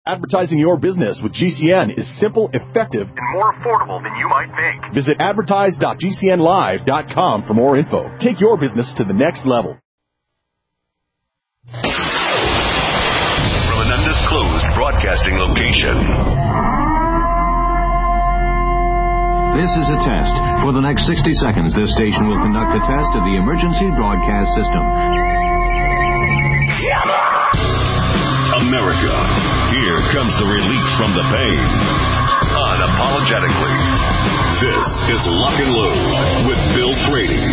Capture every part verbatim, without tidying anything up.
Advertising your business with G C N is simple, effective, and more affordable than you might think. Visit advertise dot g c n live dot com for more info. Take your business to the next level. From an undisclosed broadcasting location. This is a test. For the next sixty seconds, this station will conduct a test of the emergency broadcast system. America, here comes the relief from the pain. Unapologetically. This is Lock and Load with Bill Frady.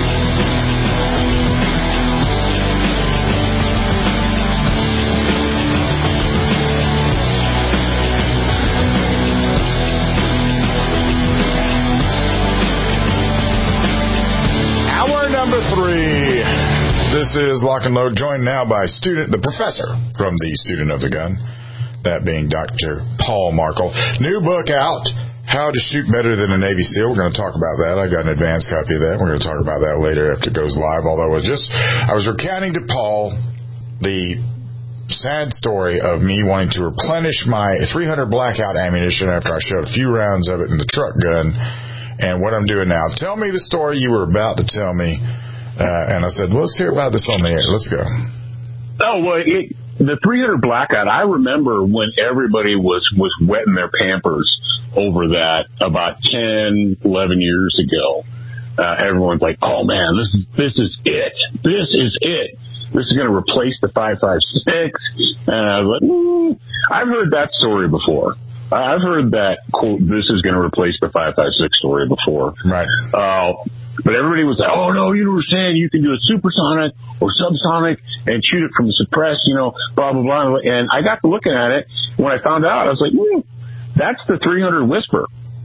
Hour number three. This is Lock and Load, joined now by student, the professor from the Student of the Gun, that being Doctor Paul Markel. New book out, How to Shoot Better Than a Navy SEAL. We're going to talk about that. I got an advanced copy of that. We're going to talk about that later after it goes live. Although I was just, I was recounting to Paul the sad story of me wanting to replenish my three hundred blackout ammunition after I shot a few rounds of it in the truck gun, and what I'm doing now. Tell me the story you were about to tell me. Uh, and I said, well, let's hear about this on the air. Let's go. Oh, well, it, the three hundred blackout, I remember when everybody was, was wetting their Pampers over that about ten, eleven years ago. Uh, everyone's like, oh, man, this is, this is it. This is it. This is going to replace the five five six. And I was like, mm. I've heard that story before. I've heard that, quote, this is going to replace the five five six story before. Right. Uh, but everybody was like, oh, no, you don't understand. You can do a supersonic or subsonic and shoot it from the suppressed, you know, blah, blah, blah. And I got to looking at it. When I found out, I was like, hmm, that's the three hundred Whisper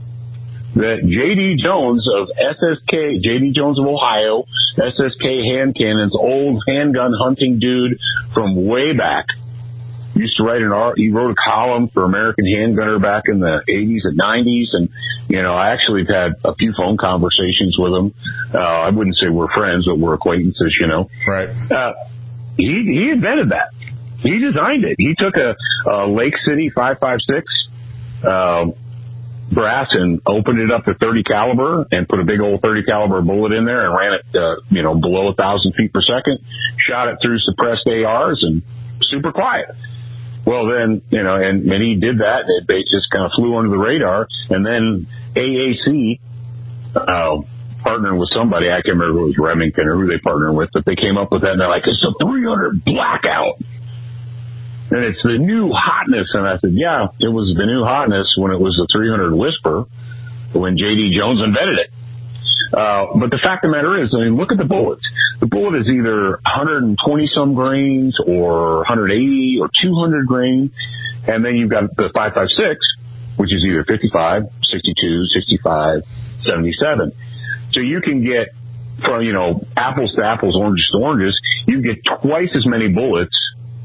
that J D. Jones of S S K, J D. Jones of Ohio, S S K Hand Cannons, old handgun hunting dude from way back. Used to write an art, he wrote a column for American Handgunner back in the eighties and nineties. And, you know, I actually have had a few phone conversations with him. Uh, I wouldn't say we're friends, but we're acquaintances, you know. Right. Uh, he, he invented that. He designed it. He took a, a Lake City five five six, uh, brass and opened it up to thirty caliber and put a big old thirty caliber bullet in there and ran it, uh, you know, below a thousand feet per second, shot it through suppressed A Rs and super quiet. Well, then, you know, and, and he did that. It just kind of flew under the radar. And then A A C, uh, partnering with somebody, I can't remember if it was Remington or who they partnered with, but they came up with that and they're like, it's a three hundred blackout. And it's the new hotness. And I said, yeah, it was the new hotness when it was the three hundred Whisper, when J D. Jones invented it. Uh, but the fact of the matter is, I mean, look at the bullets. The bullet is either one hundred twenty some grains or one hundred eighty or two hundred grain. And then you've got the five five six, which is either fifty-five, sixty-two, sixty-five, seventy-seven. So you can get from, you know, apples to apples, oranges to oranges, you get twice as many bullets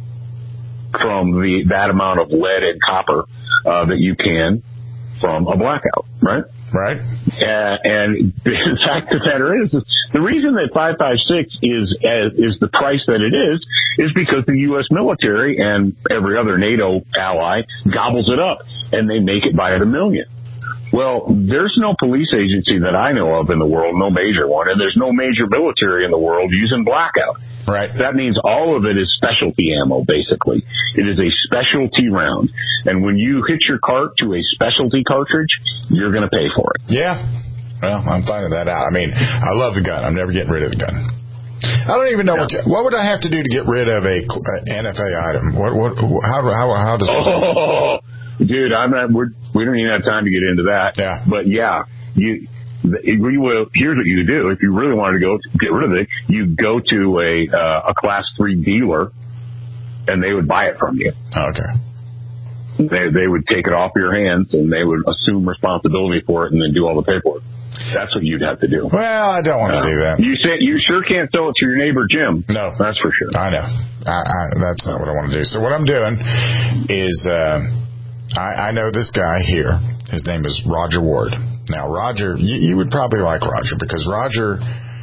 from the, that amount of lead and copper, uh, that you can from a blackout, right? Right. Uh, and the fact of the matter is, the reason that five five six is uh, is the price that it is, is because the U S military and every other NATO ally gobbles it up, and they make it by the million. Well, there's no police agency that I know of in the world, no major one, and there's no major military in the world using blackout. Right. That means all of it is specialty ammo, basically. It is a specialty round. And when you hit your cart to a specialty cartridge, you're going to pay for it. Yeah. Well, I'm finding that out. I mean, I love the gun. I'm never getting rid of the gun. I don't even know yeah. what to, what would I have to do to get rid of a N F A item. What what how how how does? Oh, dude, I'm not. We're, we don't even have time to get into that. Yeah. But yeah, you. You will, here's what you do. If you really wanted to go get rid of it, you go to a uh, a class three dealer, and they would buy it from you. Okay. They they would take it off your hands, and they would assume responsibility for it, and then do all the paperwork. That's what you'd have to do. Well, I don't want to uh, do that. You say you sure can't sell it to your neighbor Jim. No, that's for sure. I know. I, I, that's not what I want to do. So what I'm doing is, uh, I, I know this guy here. His name is Roger Ward. Now, Roger, you, you would probably like Roger because Roger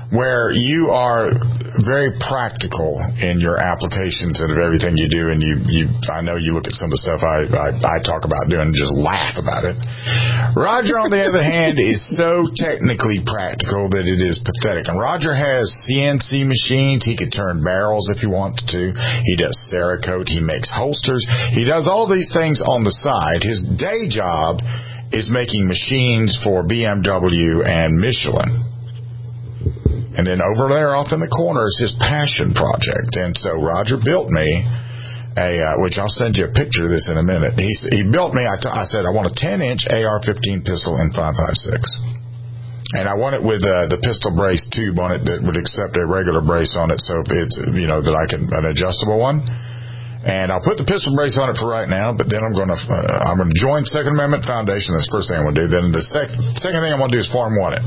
where you are very practical in your applications and of everything you do, and you, you I know you look at some of the stuff I, I, I talk about doing and just laugh about it. Roger, on the other hand, is so technically practical that it is pathetic. And Roger has C N C machines. He could turn barrels if he wanted to. He does Cerakote. He makes holsters. He does all these things on the side. His day job is making machines for B M W and Michelin. And then over there off in the corner is his passion project. And so Roger built me a, uh, which I'll send you a picture of this in a minute. He, he built me, I, t- I said, I want a ten-inch A R fifteen pistol in five five six. And I want it with uh, the pistol brace tube on it that would accept a regular brace on it, so if it's, you know, that I can, an adjustable one. And I'll put the pistol brace on it for right now, but then I'm going to, uh, I'm going to join Second Amendment Foundation. That's the first thing I'm going to do. Then the sec- second thing I'm going to do is farm one it.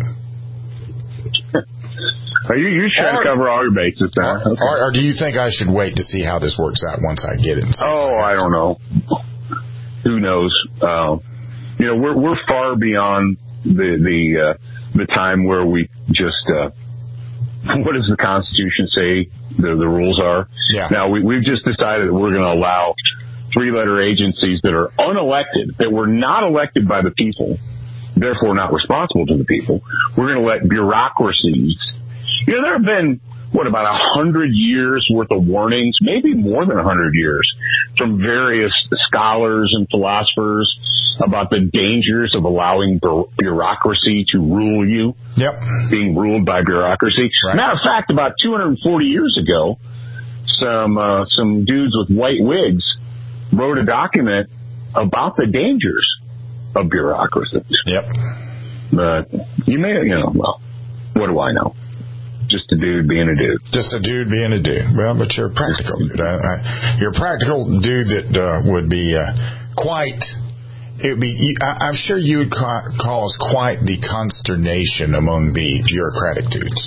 Are you you trying to cover all your bases now? Or, Okay. or, or do you think I should wait to see how this works out once I get it? Oh, I don't know. Who knows? Uh, you know, we're we're far beyond the the uh, the time where we just uh, what does the Constitution say the the rules are? Yeah. Now we we've just decided that we're going to allow three-letter agencies that are unelected, that were not elected by the people, therefore not responsible to the people. We're going to let bureaucracies. You know, there have been, what, about a hundred years worth of warnings, maybe more than a hundred years, from various scholars and philosophers about the dangers of allowing bureaucracy to rule you. Yep. Being ruled by bureaucracy. Right. Matter of fact, about two hundred forty years ago, some uh, some dudes with white wigs wrote a document about the dangers of bureaucracy. Yep. But you may, you know, well, what do I know? Just a dude being a dude. Just a dude being a dude. Well, but you're a practical dude. I, I, you're a practical dude that uh, would be uh, quite. It would be. I, I'm sure you would ca- cause quite the consternation among the bureaucratic dudes.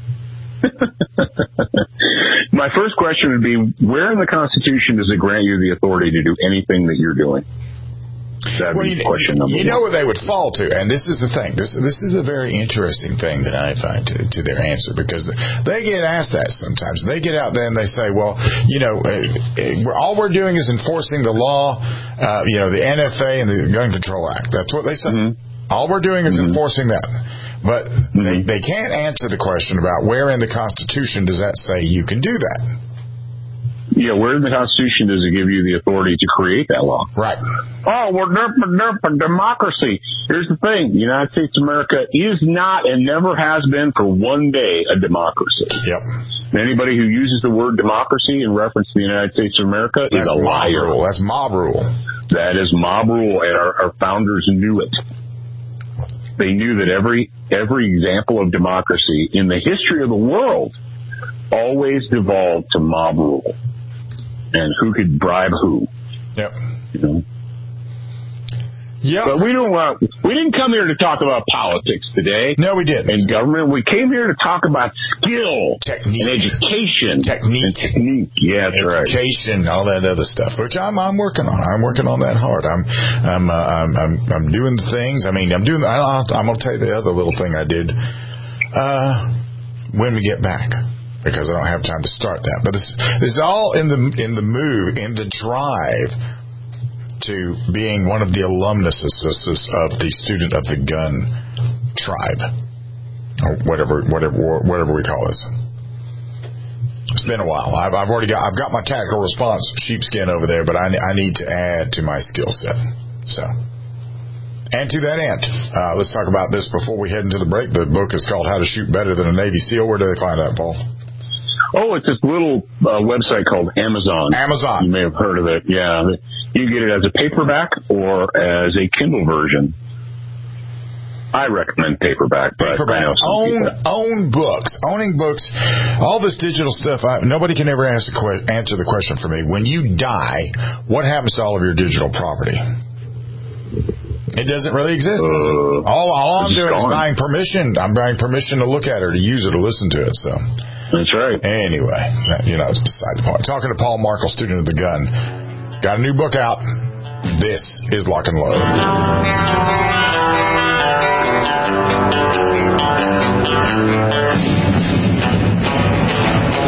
My first question would be: where in the Constitution does it grant you the authority to do anything that you're doing? That'd Well, be you, question number you know one. what they would fall to, and this is the thing. This this is a very interesting thing that I find to, to their answer, because they get asked that sometimes. They get out there and they say, "Well, you know, uh, we're, all we're doing is enforcing the law, uh, you know, the N F A and the Gun Control Act." That's what they say. Mm-hmm. All we're doing is mm-hmm. enforcing that, but mm-hmm. they they can't answer the question about where in the Constitution does that say you can do that. Yeah, where in the Constitution does it give you the authority to create that law? Right. Oh, we're derp, derp, democracy. Here's the thing. The United States of America is not and never has been for one day a democracy. Yep. Anybody who uses the word democracy in reference to the United States of America is That's a liar. Mob rule. That's mob rule. That is mob rule, and our, our founders knew it. They knew that every every example of democracy in the history of the world always devolved to mob rule. And who could bribe who? Yep. You know? Yep. But we don't. Uh, we didn't come here to talk about politics today. No, we didn't. And government. We came here to talk about skill, technique, and education, technique, and technique. Yeah, that's right. Education, all that other stuff, which I'm I'm working on. I'm working on that hard. I'm I'm uh, I'm, I'm I'm doing the things. I mean, I'm doing. I don't, I'm gonna tell you the other little thing I did. Uh, when we get back. Because I don't have time to start that, but this, this is all in the in the move, in the drive to being one of the alumnuses of the Student of the Gun tribe, or whatever, whatever, whatever we call this. It's been a while. I've, I've already got I've got my tactical response sheepskin over there, but I I need to add to my skill set. So. And to that end, uh, let's talk about this before we head into the break. The book is called How to Shoot Better Than a Navy SEAL. Where do they find that, Paul? Oh, it's this little uh, website called Amazon. Amazon. You may have heard of it. Yeah. You can get it as a paperback or as a Kindle version. I recommend paperback. But paperback. Own, own books. Owning books. All this digital stuff. I, nobody can ever ask the que- answer the question for me. When you die, what happens to all of your digital property? It doesn't really exist. Uh, all, all I'm doing gone. is buying permission. I'm buying permission to look at it, or to use it, or listen to it. So that's right. Anyway, you know, it's beside the point. Talking to Paul Markle, Student of the Gun. Got a new book out. This is Lock and Load.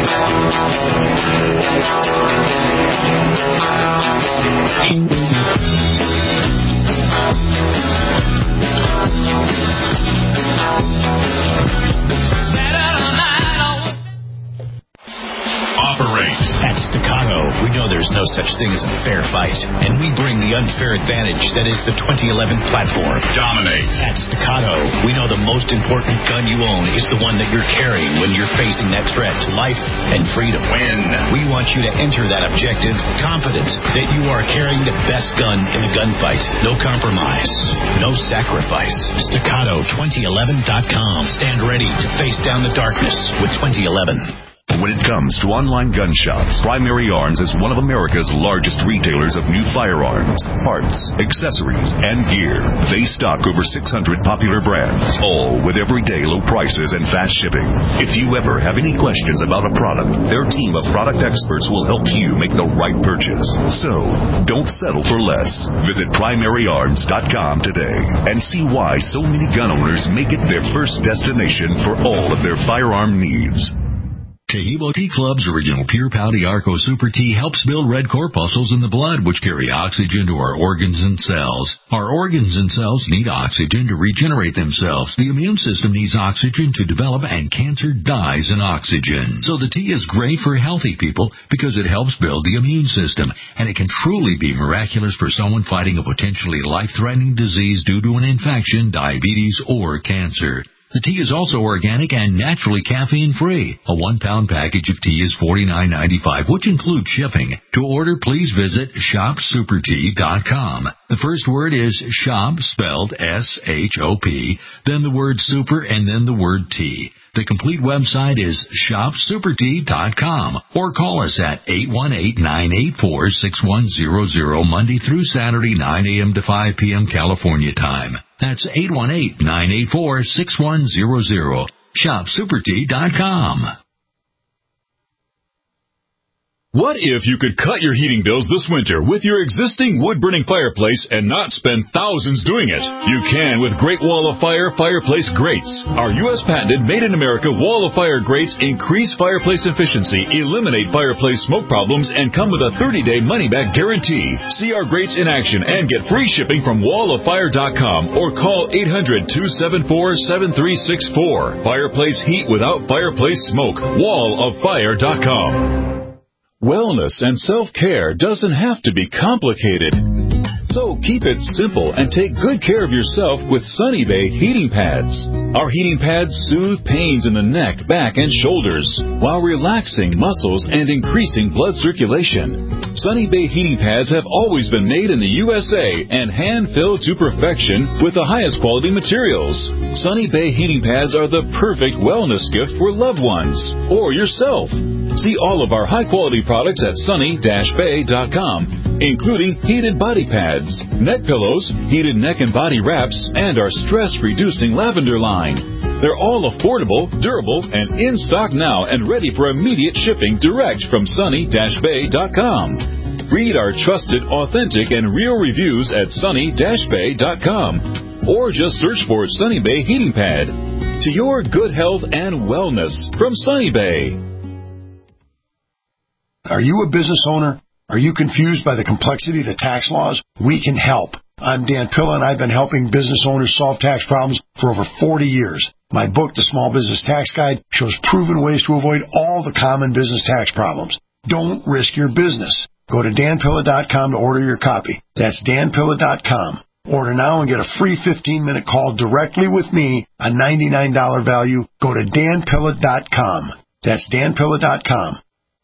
Operate. At Staccato, we know there's no such thing as a fair fight, and we bring the unfair advantage that is the twenty eleven platform. Dominate. At Staccato, we know the most important gun you own is the one that you're carrying when you're facing that threat to life and freedom. Win. We want you to enter that objective confident that you are carrying the best gun in the gunfight. No compromise. No sacrifice. Staccato twenty eleven dot com. Stand ready to face down the darkness with twenty eleven. When it comes to online gun shops, Primary Arms is one of America's largest retailers of new firearms, parts, accessories, and gear. They stock over six hundred popular brands, all with everyday low prices and fast shipping. If you ever have any questions about a product, their team of product experts will help you make the right purchase. So, don't settle for less. Visit primary arms dot com today and see why so many gun owners make it their first destination for all of their firearm needs. Taheebo Tea Club's original Pure Pouty Arco Super Tea helps build red corpuscles in the blood, which carry oxygen to our organs and cells. Our organs and cells need oxygen to regenerate themselves. The immune system needs oxygen to develop, and cancer dies in oxygen. So the tea is great for healthy people because it helps build the immune system, and it can truly be miraculous for someone fighting a potentially life-threatening disease due to an infection, diabetes, or cancer. The tea is also organic and naturally caffeine-free. A one-pound package of tea is forty-nine ninety-five, which includes shipping. To order, please visit shop super tea dot com. The first word is shop, spelled S H O P, then the word super, and then the word tea. The complete website is shop super tea dot com, or call us at eight one eight, nine eight four, six one zero zero Monday through Saturday, nine a.m. to five p.m. California time. That's eight one eight, nine eight four, six one zero zero. shop super tea dot com. What if you could cut your heating bills this winter with your existing wood-burning fireplace and not spend thousands doing it? You can with Great Wall of Fire fireplace grates. Our U S patented made-in-America Wall of Fire grates increase fireplace efficiency, eliminate fireplace smoke problems, and come with a thirty-day money-back guarantee. See our grates in action and get free shipping from wall of fire dot com or call eight hundred, two seven four, seven three six four. Fireplace heat without fireplace smoke. wall of fire dot com. Wellness and self-care doesn't have to be complicated. So keep it simple and take good care of yourself with Sunny Bay heating pads. Our heating pads soothe pains in the neck, back, and shoulders while relaxing muscles and increasing blood circulation. Sunny Bay heating pads have always been made in the U S A and hand-filled to perfection with the highest quality materials. Sunny Bay heating pads are the perfect wellness gift for loved ones or yourself. See all of our high-quality products at sunny dash bay dot com, including heated body pads, neck pillows, heated neck and body wraps, and our stress-reducing lavender line. They're all affordable, durable, and in stock now and ready for immediate shipping direct from sunny dash bay dot com. Read our trusted, authentic, and real reviews at sunny dash bay dot com, or just search for Sunny Bay Heating Pad. To your good health and wellness from Sunny Bay. Are you a business owner? Are you confused by the complexity of the tax laws? We can help. I'm Dan Pilla, and I've been helping business owners solve tax problems for over forty years. My book, The Small Business Tax Guide, shows proven ways to avoid all the common business tax problems. Don't risk your business. Go to dan pilla dot com to order your copy. That's dan pilla dot com. Order now and get a free fifteen-minute call directly with me, a ninety-nine dollars value. Go to dan pilla dot com. That's dan pilla dot com.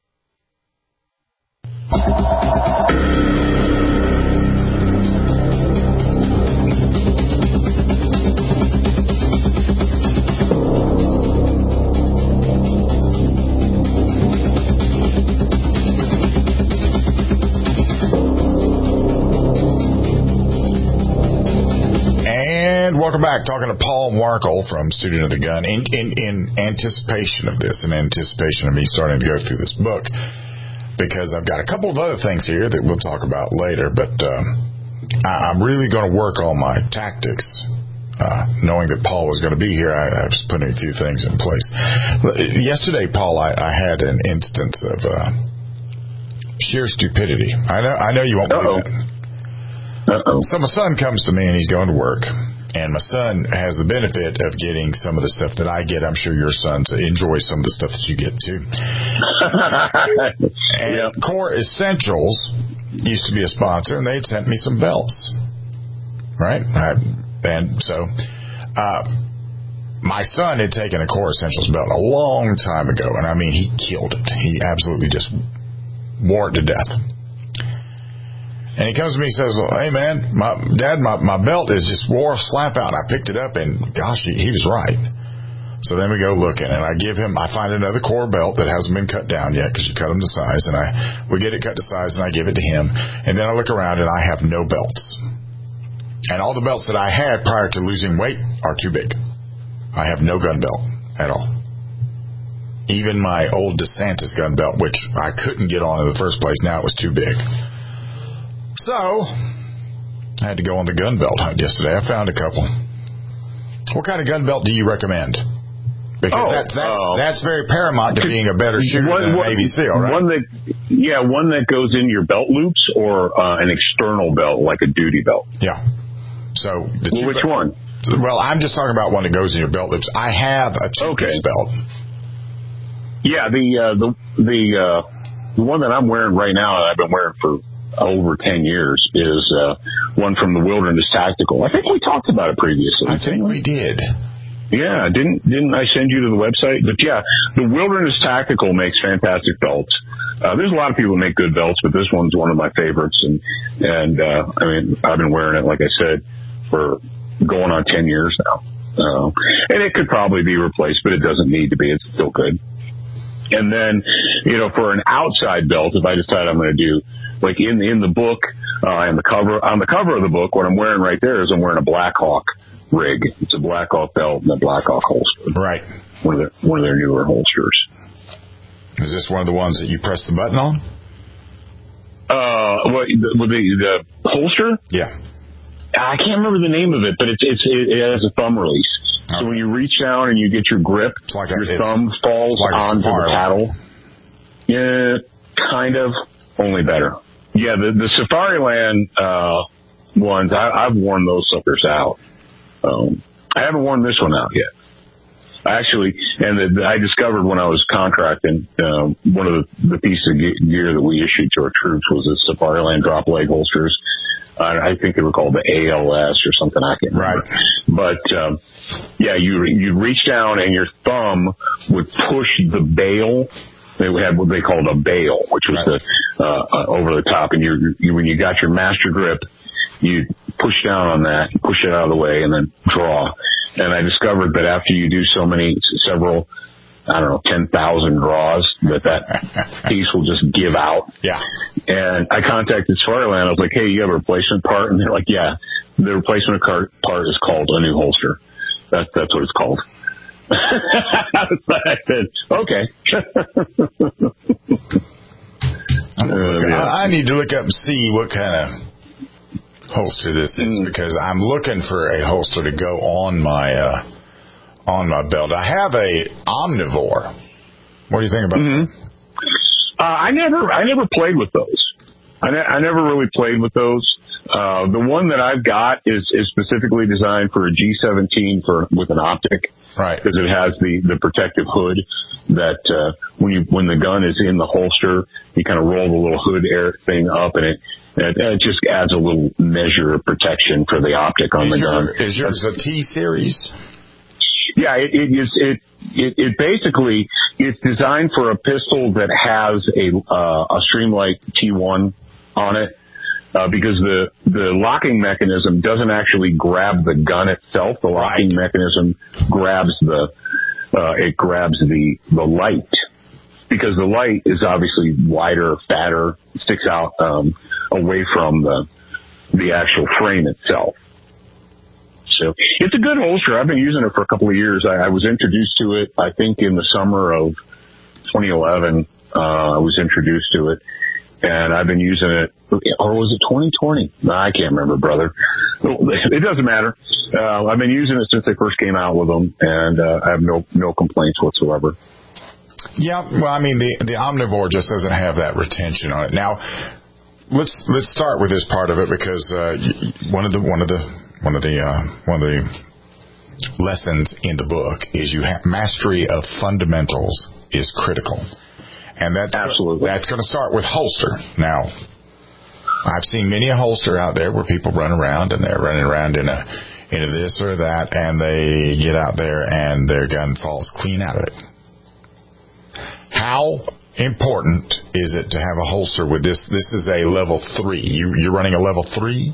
And welcome back. Talking to Paul Markel from Student of the Gun in, in, in anticipation of this, in anticipation of me starting to go through this book, because I've got a couple of other things here that we'll talk about later, but um, I, I'm really going to work on my tactics uh, knowing that Paul was going to be here, I, I was putting a few things in place. Yesterday, Paul, I, I had an instance of uh, sheer stupidity. I know, I know you won't believe that. Uh-oh. So my son comes to me, and he's going to work. And my son has the benefit of getting some of the stuff that I get. I'm sure your son enjoys some of the stuff that you get, too. And yep. Core Essentials used to be a sponsor, and they had sent me some belts. Right? I, and so uh, my son had taken a Core Essentials belt a long time ago. And, I mean, he killed it. He absolutely just wore it to death. And he comes to me and says, hey, man, my Dad, my, my belt is just wore slap out. I picked it up, and, gosh, he, he was right. So then we go looking, and I give him, I find another Core belt that hasn't been cut down yet because you cut them to size, and I we get it cut to size, and I give it to him. And then I look around, and I have no belts. And all the belts that I had prior to losing weight are too big. I have no gun belt at all. Even my old DeSantis gun belt, which I couldn't get on in the first place, now it was too big. So, I had to go on the gun belt hunt yesterday. I found a couple. What kind of gun belt do you recommend? Because oh, that's that's, uh, that's very paramount to being a better shooter one, than an one, Navy SEAL, right? One that, yeah, one that goes in your belt loops, or uh, an external belt, like a duty belt. Yeah. So, the well, which be- one? Well, I'm just talking about one that goes in your belt loops. I have a two-piece okay. belt. Yeah, the uh, the the uh, the one that I'm wearing right now, that I've been wearing for over ten years, is uh, one from the Wilderness Tactical. I think we talked about it previously. I think we did. Yeah, didn't didn't I send you to the website? But yeah, the Wilderness Tactical makes fantastic belts. Uh, there's a lot of people that make good belts, but this one's one of my favorites. And and uh, I mean, I've been wearing it, like I said, for going on ten years now. Uh, and it could probably be replaced, but it doesn't need to be. It's still good. And then, you know, for an outside belt, if I decide I'm going to do, like in in the book, uh, and the cover on the cover of the book, what I'm wearing right there is I'm wearing a Blackhawk rig. It's a Blackhawk belt and a Blackhawk holster. Right. One of their one of their newer holsters. Is this one of the ones that you press the button on? Uh, what the the, the holster? Yeah. I can't remember the name of it, but it's it's it has a thumb release. Okay. So when you reach down and you get your grip, like your a, thumb falls like onto the paddle. Yeah, kind of. Only better. Yeah, the, the Safariland uh, ones, I, I've worn those suckers out. Um, I haven't worn this one out yet. Actually, and the, the, I discovered when I was contracting, um, one of the, the pieces of gear that we issued to our troops was the Safariland drop leg holsters. I think they were called the A L S or something. I can't remember. Right. But, um, yeah, you, you'd reach down and your thumb would push the bail. They had what they called a bail, which was right. the, uh, uh, over the top. And you, you, when you got your master grip, you push down on that, push it out of the way, and then draw. And I discovered that after you do so many, several, I don't know, ten thousand draws, that that piece will just give out. Yeah. And I contacted Safariland. I was like, hey, you have a replacement part? And they're like, yeah, the replacement part is called a new holster. That's, that's what it's called. I said, okay. uh, yeah. I need to look up and see what kind of holster this is, mm. because I'm looking for a holster to go on my, uh, on my belt. I have a Omnivore. What do you think about mm-hmm. that? Uh, I never, I never played with those. I, ne- I never really played with those. Uh, the one that I've got is, is specifically designed for a G seventeen for, with an optic. Right. Because it has the, the protective hood that, uh, when you, when the gun is in the holster, you kind of roll the little hood air thing up and it, it, it just adds a little measure of protection for the optic on is the your, gun. Is yours a T series? Yeah, it, it is. It, it it basically it's designed for a pistol that has a uh, a Streamlight T one on it, uh, because the the locking mechanism doesn't actually grab the gun itself. The locking right. mechanism grabs the uh, it grabs the the light, because the light is obviously wider, fatter, sticks out um, away from the the actual frame itself. So it's a good holster. I've been using it for a couple of years. I, I was introduced to it, I think, in the summer of twenty eleven. Uh, I was introduced to it, and I've been using it. Or was it twenty twenty? No, I can't remember, brother. It doesn't matter. Uh, I've been using it since they first came out with them, and uh, I have no no complaints whatsoever. Yeah, well, I mean, the the Omnivore just doesn't have that retention on it. Now, let's let's start with this part of it because uh, one of the one of the one of the uh, one of the lessons in the book is you have mastery of fundamentals is critical, and that's absolutely that's going to start with holster. Now, I've seen many a holster out there where people run around and they're running around in a into this or that, and they get out there and their gun falls clean out of it. How important is it to have a holster with this? This is a level three. You, you're running a level three?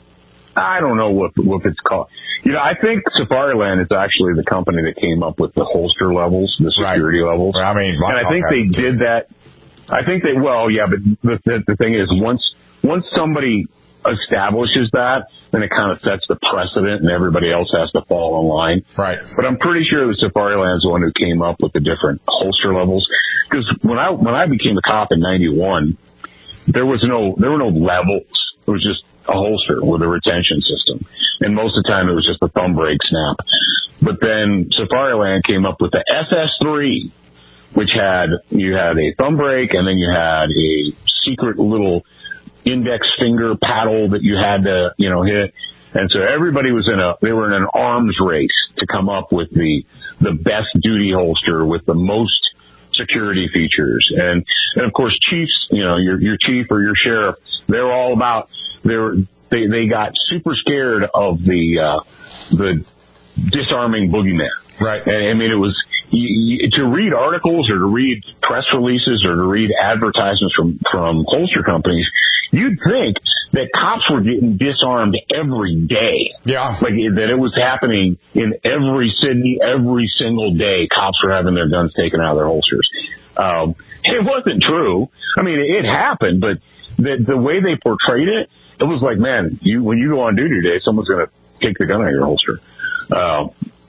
I don't know what what it's called. You know, I think Safariland is actually the company that came up with the holster levels, the security right. levels. I mean, and I think they did that. I think they, well, yeah, but the, the, the thing is, once once somebody establishes that, then it kind of sets the precedent and everybody else has to fall in line. Right. But I'm pretty sure the Safariland's the one who came up with the different holster levels. Because when I, when I became a cop in ninety-one, there was no, there were no levels. It was just a holster with a retention system. And most of the time it was just a thumb brake snap. But then Safariland came up with the S S three, which had, you had a thumb brake and then you had a secret little index finger paddle that you had to, you know, hit. And so everybody was in a, they were in an arms race to come up with the, the best duty holster with the most security features. And, and of course, chiefs, you know, your, your chief or your sheriff, they're all about, they were, they, they got super scared of the, uh, the disarming boogeyman. Right. And I mean, it was, You, you, to read articles or to read press releases or to read advertisements from, from holster companies, you'd think that cops were getting disarmed every day. Yeah. Like that it was happening in every city, every single day, cops were having their guns taken out of their holsters. Um, it wasn't true. I mean, it happened, but the, the way they portrayed it, it was like, man, you, when you go on duty today, someone's going to take the gun out of your holster. Um,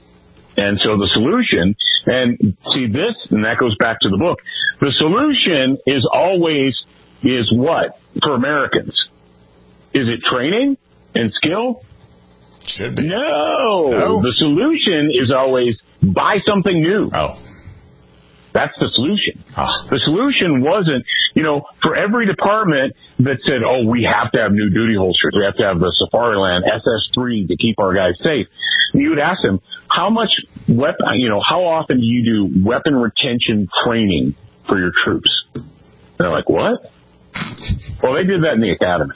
And so the solution, and see this, and that goes back to the book, the solution is always, is what for Americans? Is it training and skill? Should be. No. no. The solution is always buy something new. Oh. That's the solution. Ah. The solution wasn't, you know, for every department that said, oh, we have to have new duty holsters. We have to have the Safariland S S three to keep our guys safe. You would ask them, how much weapon, you know, how often do you do weapon retention training for your troops? And they're like, what? Well, they did that in the academy.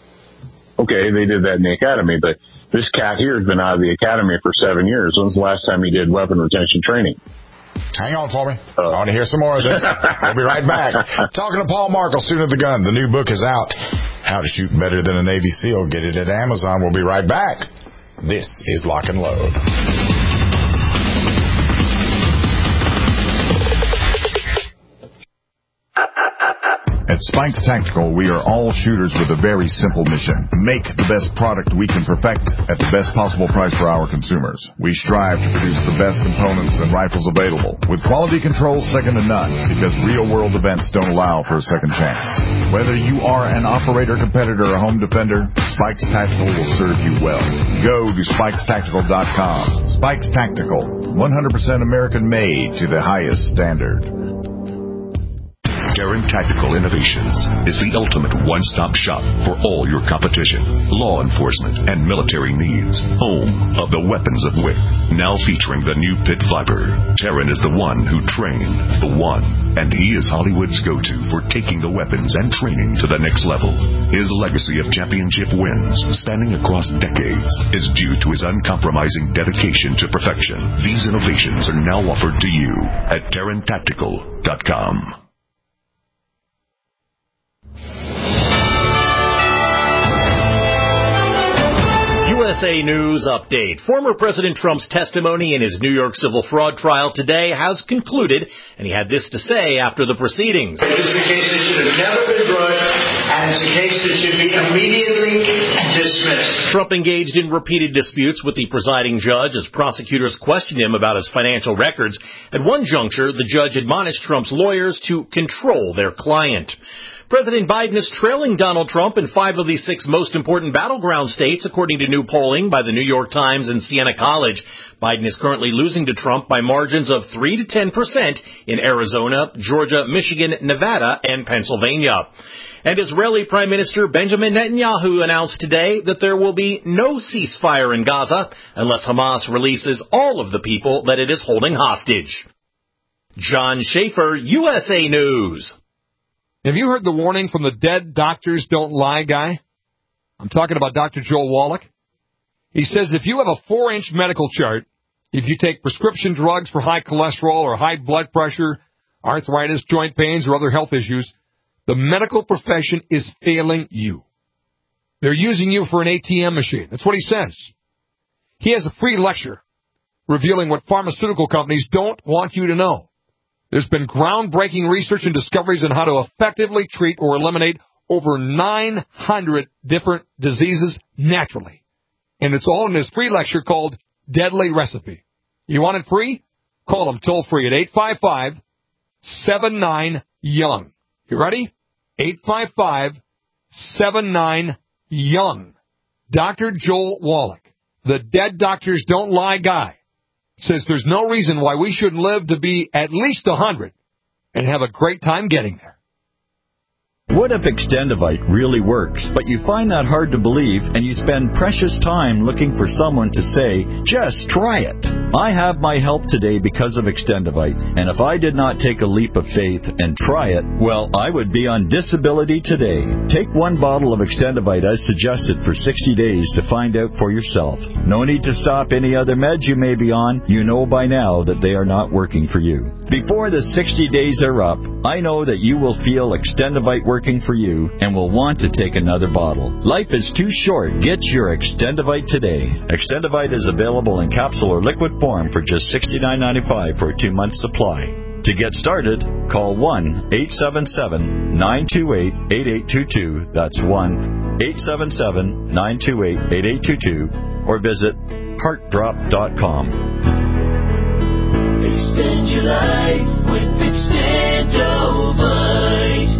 Okay, they did that in the academy, but this cat here has been out of the academy for seven years. When's the last time he did weapon retention training? Hang on for me. Uh, I want to hear some more of this. We'll be right back. Talking to Paul Markel, student of the gun. The new book is out. How to Shoot Better Than a Navy SEAL. Get it at Amazon. We'll be right back. This is Lock and Load. At Spikes Tactical, we are all shooters with a very simple mission. Make the best product we can perfect at the best possible price for our consumers. We strive to produce the best components and rifles available, with quality control second to none, because real-world events don't allow for a second chance. Whether you are an operator, competitor, or home defender, Spikes Tactical will serve you well. Go to spikes tactical dot com. Spikes Tactical, one hundred percent American-made to the highest standard. Taran Tactical Innovations is the ultimate one-stop shop for all your competition, law enforcement, and military needs. Home of the weapons of Wick. Now featuring the new pit viper. Taran is the one who trained the one, and he is Hollywood's go-to for taking the weapons and training to the next level. His legacy of championship wins, spanning across decades, is due to his uncompromising dedication to perfection. These innovations are now offered to you at Taran Tactical dot com. U S A News Update. Former President Trump's testimony in his New York civil fraud trial today has concluded, and he had this to say after the proceedings. This is a case that should have never been brought, and it's a case that should be immediately dismissed. Trump engaged in repeated disputes with the presiding judge as prosecutors questioned him about his financial records. At one juncture, the judge admonished Trump's lawyers to control their client. President Biden is trailing Donald Trump in five of the six most important battleground states, according to new polling by the New York Times and Siena College. Biden is currently losing to Trump by margins of three to ten percent in Arizona, Georgia, Michigan, Nevada, and Pennsylvania. And Israeli Prime Minister Benjamin Netanyahu announced today that there will be no ceasefire in Gaza unless Hamas releases all of the people that it is holding hostage. John Schaefer, U S A News. Have you heard the warning from the dead doctors don't lie guy? I'm talking about Doctor Joel Wallach. He says if you have a four-inch medical chart, if you take prescription drugs for high cholesterol or high blood pressure, arthritis, joint pains, or other health issues, the medical profession is failing you. They're using you for an A T M machine. That's what he says. He has a free lecture revealing what pharmaceutical companies don't want you to know. There's been groundbreaking research and discoveries on how to effectively treat or eliminate over nine hundred different diseases naturally. And it's all in his free lecture called Deadly Recipe. You want it free? Call him toll free at eight five five, seven nine, young. You ready? eight five five, seven nine, young. Doctor Joel Wallach, the dead doctors don't lie guy, says there's no reason why we shouldn't live to be at least one hundred and have a great time getting there. What if Extendivite really works, but you find that hard to believe and you spend precious time looking for someone to say, just try it? I have my help today because of Extendivite, and if I did not take a leap of faith and try it, well, I would be on disability today. Take one bottle of Extendivite as suggested for sixty days to find out for yourself. No need to stop any other meds you may be on. You know by now that they are not working for you. Before the sixty days are up, I know that you will feel Extendivite working for you and will want to take another bottle. Life is too short. Get your Extendivite today. Extendivite is available in capsule or liquid form for just sixty-nine ninety-five for a two-month supply. To get started, call one eight seven seven, nine two eight, eight eight two two. That's one eight seven seven, nine two eight, eight eight two two or visit heart drop dot com. Extend your life with Extendovite.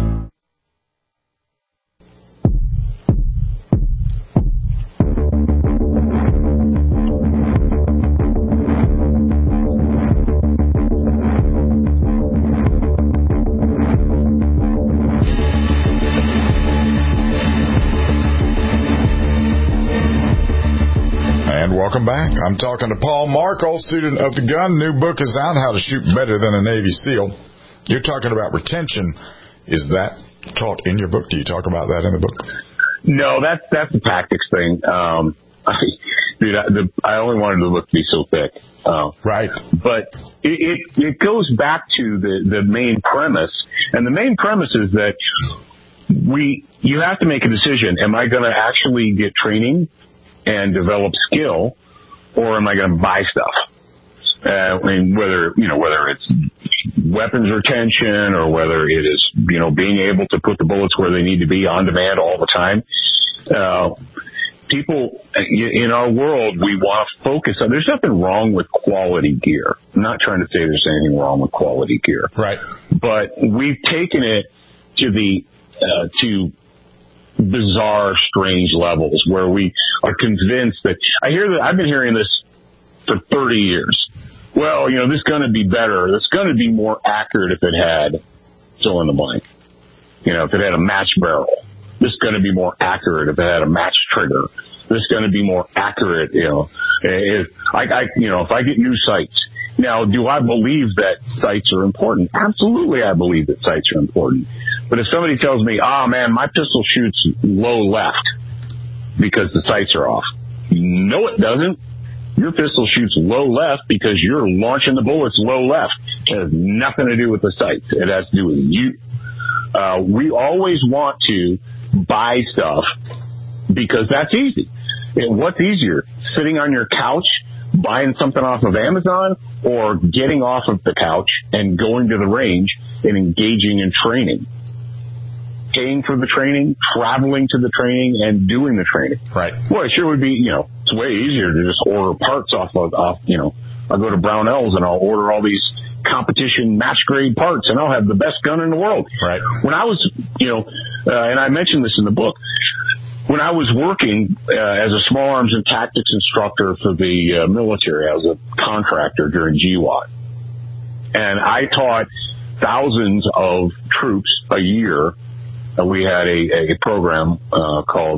Welcome back. I'm talking to Paul Markel, student of the gun. New book is out, How to Shoot Better Than a Navy SEAL. You're talking about retention. Is that taught in your book? Do you talk about that in the book? No, that's that's the tactics thing. Um, I, dude, I, the, I only wanted the book to be so thick. Uh, right. But it, it, it goes back to the, the main premise. And the main premise is that we you have to make a decision. Am I going to actually get training and develop skill, or am I going to buy stuff? Uh, I mean, whether, you know, whether it's weapons retention or whether it is, you know, being able to put the bullets where they need to be on demand all the time. Uh, people in our world, we want to focus on, there's nothing wrong with quality gear. I'm not trying to say there's anything wrong with quality gear. Right. But we've taken it to the, uh, to, bizarre, strange levels where we are convinced that I hear that I've been hearing this for thirty years. Well, you know, this is going to be better. It's going to be more accurate if it had fill in the blank. You know, if it had a match barrel. This is going to be more accurate if it had a match trigger. This is going to be more accurate. You know, if I, I, you know, if I get new sights. Now, do I believe that sights are important? Absolutely, I believe that sights are important. But if somebody tells me, oh, man, my pistol shoots low left because the sights are off. No, it doesn't. Your pistol shoots low left because you're launching the bullets low left. It has nothing to do with the sights. It has to do with you. Uh, we always want to buy stuff because that's easy. And what's easier, sitting on your couch, buying something off of Amazon, or getting off of the couch and going to the range and engaging in training? Paying for the training, traveling to the training, and doing the training. Right. Well, it sure would be, you know, it's way easier to just order parts off of, off, you know, I'll go to Brownells and I'll order all these competition match grade parts, and I'll have the best gun in the world. Right. When I was, you know, uh, and I mentioned this in the book, when I was working uh, as a small arms and tactics instructor for the uh, military, I was a contractor during G WOT, and I taught thousands of troops a year. Uh, we had a, a program uh, called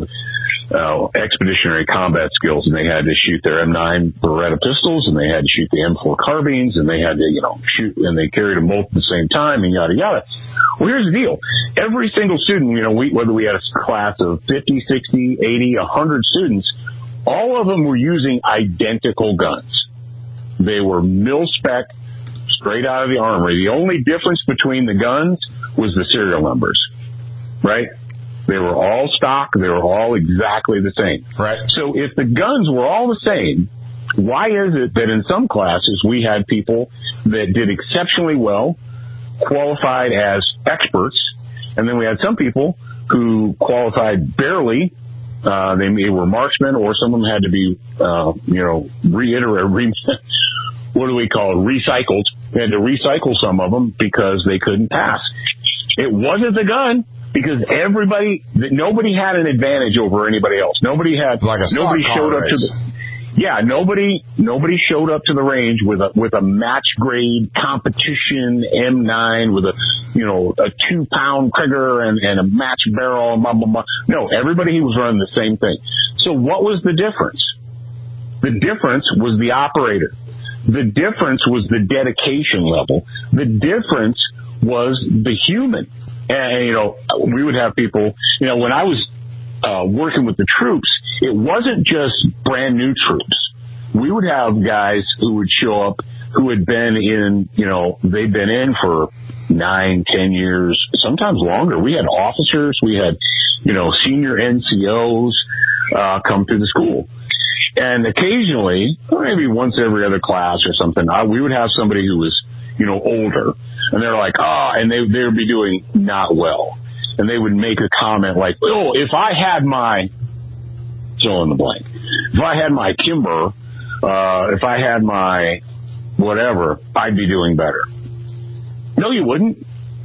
uh, Expeditionary Combat Skills, and they had to shoot their M nine Beretta pistols, and they had to shoot the M four carbines, and they had to, you know, shoot, and they carried them both at the same time, and yada yada. Well, here's the deal: every single student, you know, we, whether we had a class of fifty, sixty, eighty, one hundred students, all of them were using identical guns. They were mil-spec, straight out of the armory. The only difference between the guns was the serial numbers, right? They were all stock. They were all exactly the same. Right. So if the guns were all the same, why is it that in some classes we had people that did exceptionally well, qualified as experts, and then we had some people who qualified barely? Uh, they, they were marksmen, or some of them had to be, uh, you know, reiterated, re- what do we call it, recycled. They had to recycle some of them because they couldn't pass. It wasn't the gun, because everybody, nobody had an advantage over anybody else. Nobody had, like a nobody showed up race. to the, yeah, nobody, nobody showed up to the range with a, with a match grade competition M nine with a, you know, a two pound trigger and, and a match barrel and blah, blah, blah. No, everybody was running the same thing. So what was the difference? The difference was the operator. The difference was the dedication level. The difference was the human. And, you know, we would have people, you know, when I was uh, working with the troops, it wasn't just brand new troops. We would have guys who would show up who had been in, you know, they'd been in for nine, ten years, sometimes longer. We had officers, we had, you know, senior N C Os uh, come through the school. And occasionally, maybe once every other class or something, I, we would have somebody who was, you know, older. And they're like, ah, oh, and they they would be doing not well. And they would make a comment like, oh, if I had my, fill in the blank, if I had my Kimber, uh, if I had my whatever, I'd be doing better. No, you wouldn't.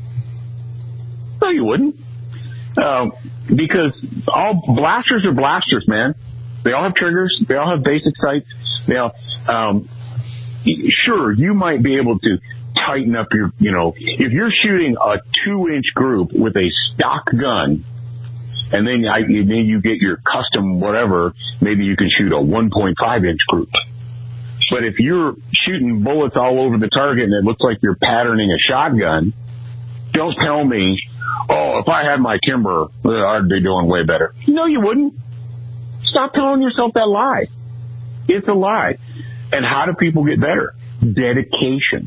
No, you wouldn't. Uh, because all blasters are blasters, man. They all have triggers. They all have basic sights. They all, um, sure, you might be able to tighten up your, you know, if you're shooting a two-inch group with a stock gun, and then I, then you get your custom whatever, maybe you can shoot a one point five inch group. But if you're shooting bullets all over the target and it looks like you're patterning a shotgun, don't tell me, oh, if I had my Kimber, I'd be doing way better. No, you wouldn't. Stop telling yourself that lie. It's a lie. And how do people get better? Dedication.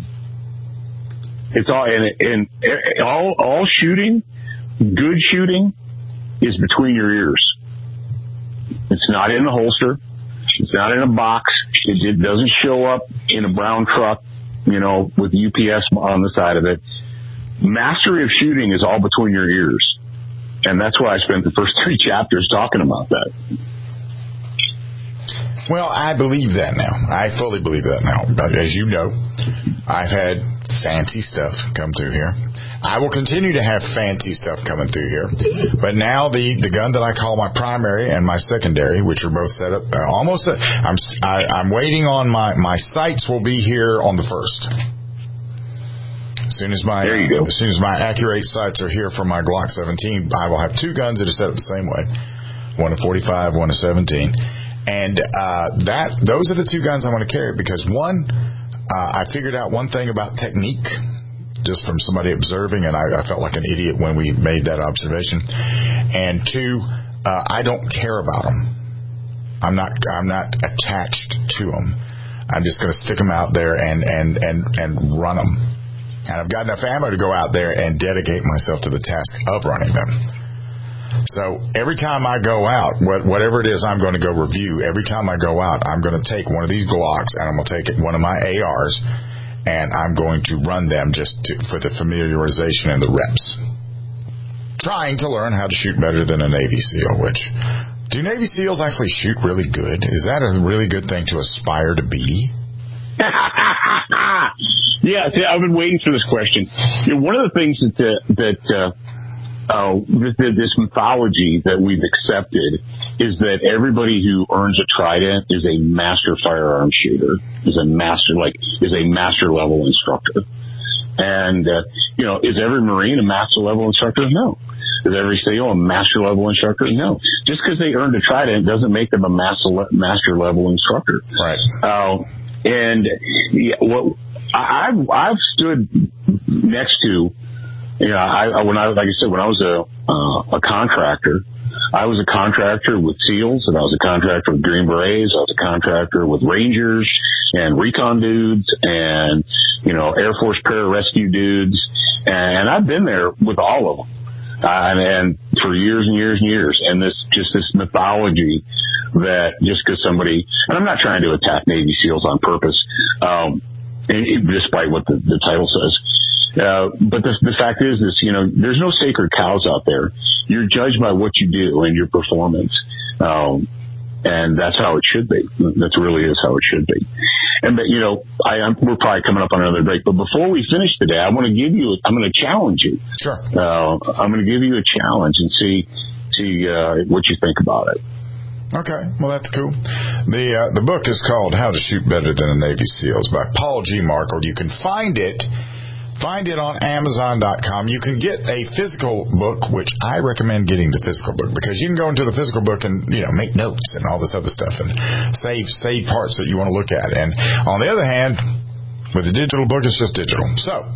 It's all, and, and all, all shooting, good shooting, is between your ears. It's not in a holster. It's not in a box. It, it doesn't show up in a brown truck, you know, with U P S on the side of it. Mastery of shooting is all between your ears. And that's why I spent the first three chapters talking about that. Well, I believe that now. I fully believe that now. But as you know, I've had fancy stuff come through here. I will continue to have fancy stuff coming through here. But now the, the gun that I call my primary and my secondary, which are both set up, uh, almost, uh, I'm I, I'm waiting on my, my sights will be here on the first. As soon as my, there you go. As soon as my Accurate sights are here for my Glock seventeen, I will have two guns that are set up the same way. One a forty-five, one a seventeen. And uh, that those are the two guns I want to carry because, one, uh, I figured out one thing about technique just from somebody observing, and I, I felt like an idiot when we made that observation. And two, uh, I don't care about them. I'm not I'm not attached to them. I'm just going to stick them out there and, and, and, and run them. And I've got enough ammo to go out there and dedicate myself to the task of running them. So every time I go out, whatever it is I'm going to go review, every time I go out, I'm going to take one of these Glocks and I'm going to take one of my A Rs and I'm going to run them just to, for the familiarization and the reps. Trying to learn how to shoot better than a Navy SEAL, which, do Navy SEALs actually shoot really good? Is that a really good thing to aspire to be? Yeah, see, I've been waiting for this question. You know, one of the things that uh, that uh, uh, this, this mythology that we've accepted is that everybody who earns a trident is a master firearm shooter, is a master like is a master level instructor. And uh, you know, is every Marine a master level instructor? No. Is every SEAL a master level instructor? No. Just because they earned a trident doesn't make them a master le- master level instructor. Right. Uh, and yeah, what I, I've I've stood next to, you know, I, I when I like I said when I was a uh, a contractor, I was a contractor with SEALs, and I was a contractor with Green Berets. I was a contractor with Rangers and recon dudes, and you know, Air Force pararescue dudes, and I've been there with all of them. Uh, and, and for years and years and years, and this just this mythology that just because somebody, and I'm not trying to attack Navy SEALs on purpose, um, despite what the, the title says. Uh, but the, the fact is, is you know, there's no sacred cows out there. You're judged by what you do and your performance, um, and that's how it should be. That really is how it should be. And but you know, I, I'm, we're probably coming up on another break. But before we finish today, I want to give you, I'm going to challenge you. Sure. Uh, I'm going to give you a challenge and see see uh, what you think about it. Okay, well that's cool. The uh, the book is called How to Shoot Better Than a Navy SEALs by Paul G. Markel. You can find it. Find it on Amazon dot com. You can get a physical book, which I recommend getting the physical book because you can go into the physical book and, you know, make notes and all this other stuff and save save parts that you want to look at. And on the other hand, with the digital book, it's just digital. So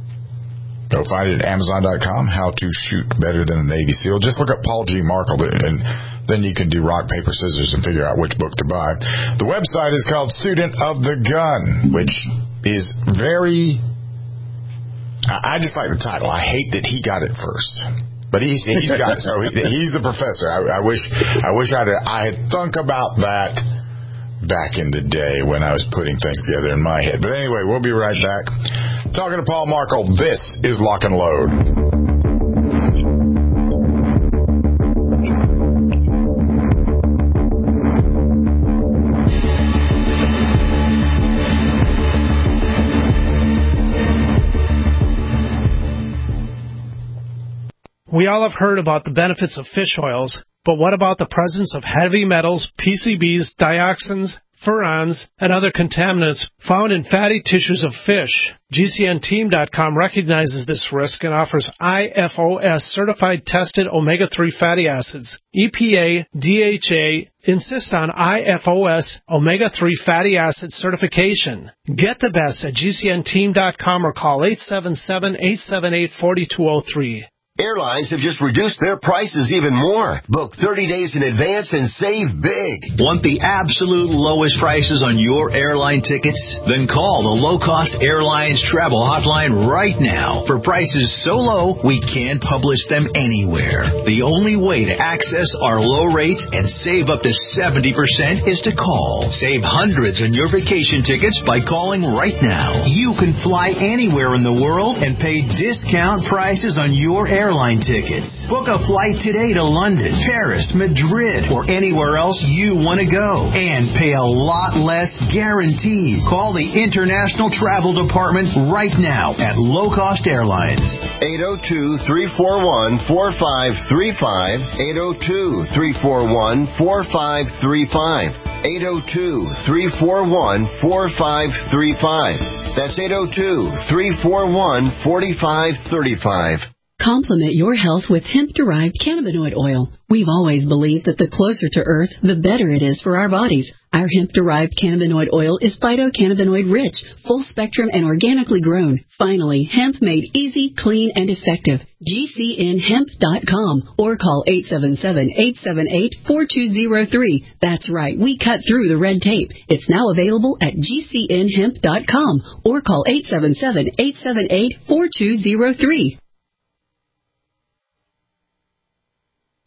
go find it at Amazon dot com, How to Shoot Better Than a Navy SEAL. Just look up Paul G. Markel, and then you can do rock, paper, scissors and figure out which book to buy. The website is called Student of the Gun, which is very... I just like the title. I hate that he got it first, but he's he's got it. So he, he's the professor. I, I wish I wish I'd I had thunk about that back in the day when I was putting things together in my head. But anyway, we'll be right back. Talking to Paul Markel. This is Lock and Load. We all have heard about the benefits of fish oils, but what about the presence of heavy metals, P C Bs, dioxins, furans, and other contaminants found in fatty tissues of fish? G C N team dot com recognizes this risk and offers I F O S certified tested omega three fatty acids. E P A, D H A insist on I F O S omega three fatty acid certification. Get the best at G C N team dot com or call eight seven seven, eight seven eight, four two zero three. Airlines have just reduced their prices even more. Book thirty days in advance and save big. Want the absolute lowest prices on your airline tickets? Then call the Low Cost Airlines Travel Hotline right now. For prices so low, we can't publish them anywhere. The only way to access our low rates and save up to seventy percent is to call. Save hundreds on your vacation tickets by calling right now. You can fly anywhere in the world and pay discount prices on your airline airline tickets. Book a flight today to London, Paris, Madrid, or anywhere else you want to go and pay a lot less guaranteed. Call the International Travel Department right now at Low Cost Airlines. eight oh two, three four one, four five three five. eight oh two, three four one, four five three five. eight oh two, three four one, four five three five. That's eight oh two, three four one, four five three five. Complement your health with hemp-derived cannabinoid oil. We've always believed that the closer to Earth, the better it is for our bodies. Our hemp-derived cannabinoid oil is phytocannabinoid-rich, full-spectrum, and organically grown. Finally, hemp made easy, clean, and effective. G C N hemp dot com or call eight seven seven, eight seven eight, four two zero three. That's right, we cut through the red tape. It's now available at G C N hemp dot com or call eight seven seven, eight seven eight, four two zero three.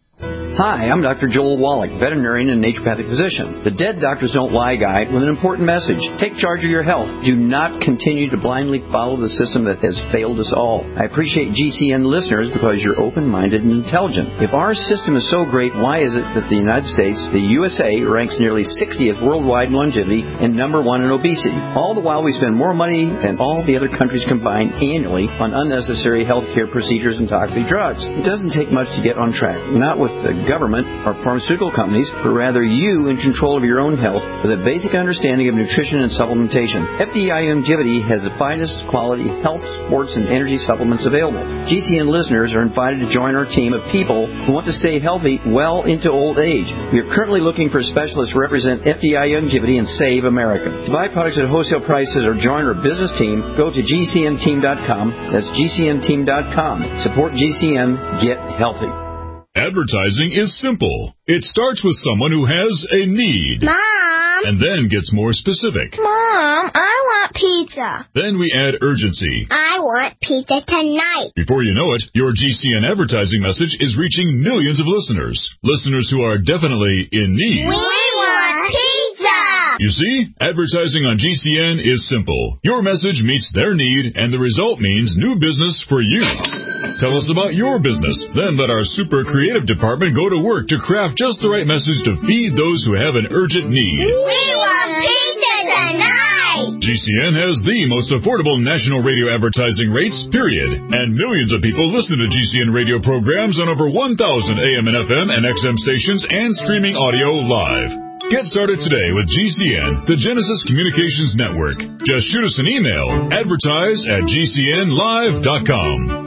Hi, I'm Doctor Joel Wallach, veterinarian and naturopathic physician. The Dead Doctors Don't Lie guide with an important message. Take charge of your health. Do not continue to blindly follow the system that has failed us all. I appreciate G C N listeners because you're open-minded and intelligent. If our system is so great, why is it that the United States, the U S A, ranks nearly sixtieth worldwide in longevity and number one in obesity? All the while we spend more money than all the other countries combined annually on unnecessary healthcare procedures and toxic drugs. It doesn't take much to get on track. Not with the government or pharmaceutical companies, but rather you in control of your own health with a basic understanding of nutrition and supplementation. F D I Longevity has the finest quality health, sports, and energy supplements available. G C N listeners are invited to join our team of people who want to stay healthy well into old age. We are currently looking for specialists to represent F D I Longevity and Save America. To buy products at wholesale prices or join our business team, go to G C N team dot com. That's G C N team dot com. Support G C N. Get healthy. Advertising is simple. It starts with someone who has a need. Mom! And then gets more specific. Mom, I want pizza. Then we add urgency. I want pizza tonight. Before you know it, your G C N advertising message is reaching millions of listeners. Listeners who are definitely in need. We want pizza! You see, advertising on G C N is simple. Your message meets their need, and the result means new business for you. Tell us about your business. Then let our super creative department go to work to craft just the right message to feed those who have an urgent need. We want pizza tonight! G C N has the most affordable national radio advertising rates, period. And millions of people listen to G C N radio programs on over one thousand A M and F M and X M stations and streaming audio live. Get started today with G C N, the Genesis Communications Network. Just shoot us an email, advertise at G C N live dot com.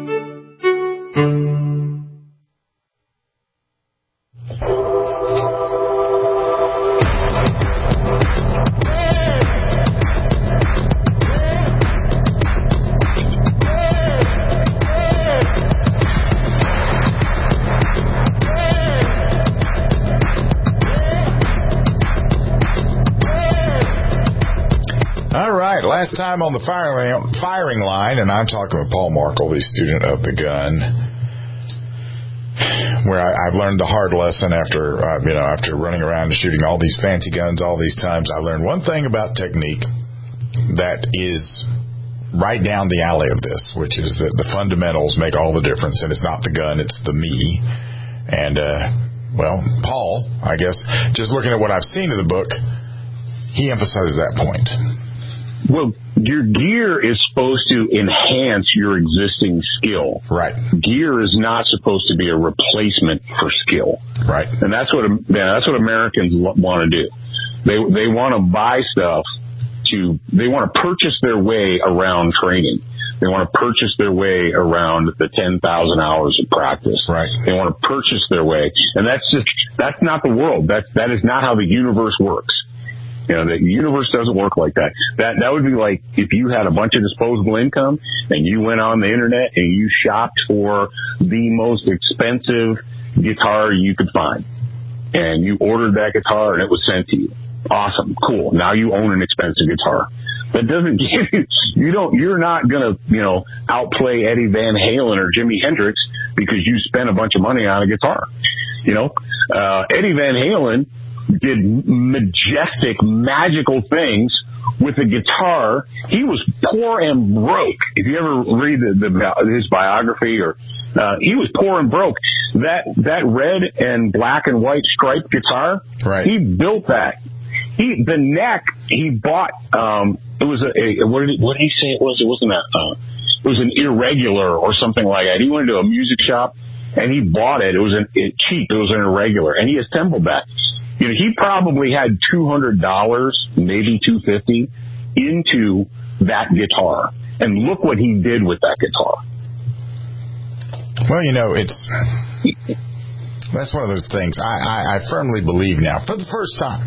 Last time on the firing, firing line, and I'm talking with Paul Markel, the student of the gun, where I, I've learned the hard lesson after, uh, you know, after running around and shooting all these fancy guns all these times. I learned one thing about technique that is right down the alley of this, which is that the fundamentals make all the difference, and it's not the gun, it's the me. And, uh, well, Paul, I guess, just looking at what I've seen of the book, he emphasizes that point. Well, your gear is supposed to enhance your existing skill. Right. Gear is not supposed to be a replacement for skill. Right. And that's what yeah, that's what Americans want to do. They they want to buy stuff to they want to purchase their way around training. They want to purchase their way around the ten thousand hours of practice. Right. They want to purchase their way, and that's just that's not the world. That that is not how the universe works. You know, the universe doesn't work like that. That that would be like if you had a bunch of disposable income and you went on the internet and you shopped for the most expensive guitar you could find. And you ordered that guitar and it was sent to you. Awesome. Cool. Now you own an expensive guitar. That doesn't give you, you don't, you're not going to, you know, outplay Eddie Van Halen or Jimi Hendrix because you spent a bunch of money on a guitar. You know, uh, Eddie Van Halen did majestic, magical things with a guitar. He was poor and broke. If you ever read the, the, his biography, or uh, he was poor and broke. That that red and black and white striped guitar, right. He built that. He the neck he bought. Um, it was a, a what did he, what did he say it was? It wasn't a. Uh, it was an irregular or something like that. He went into a music shop and he bought it. It was an, it, cheap. It was an irregular, and he assembled that. You know, he probably had two hundred dollars, maybe two hundred fifty dollars into that guitar. And look what he did with that guitar. Well, you know, it's that's one of those things. I, I, I firmly believe now, for the first time,